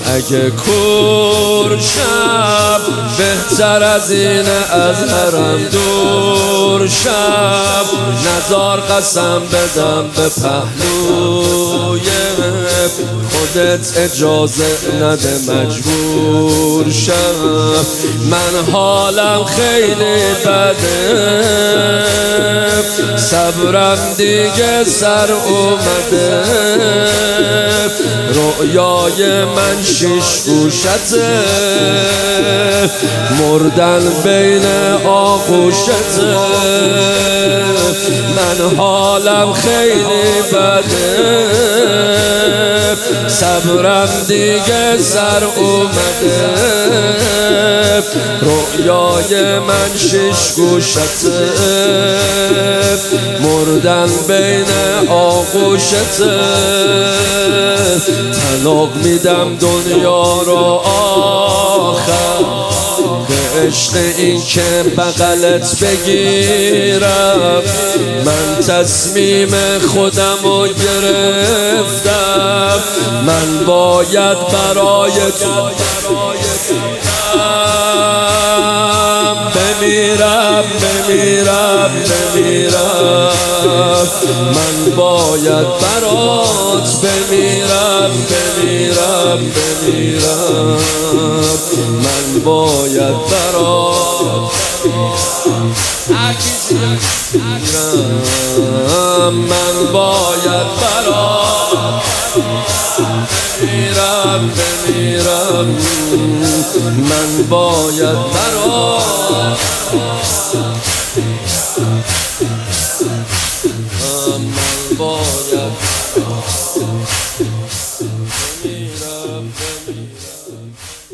اگه کورشم بهتر از این از حرم دور شم، نزار قسم بدم به پهلوی خودت اجازه نده مجبور شم. من حالم خیلی بده، صبرم دیگه سر اومده، رؤیای من شیش گوشته، مردن بین آغوشته. من حالم خیلی بده، صبرم دیگه سر اومده، رؤیای من شیش گوشته، مردن بین آغوشته. طلاق میدم دنیا رو آخر، به عشق این که بغلت بگیرم. من تصمیم خودم رو گرفتم، من باید برای تو بمیرم بمیرم بمیرم. من باید برات بمیرم بمیرم بمیرم. من باید برات من باید برات بمیرم بمیرم. من باید برات من باید بمیرم بمیرم.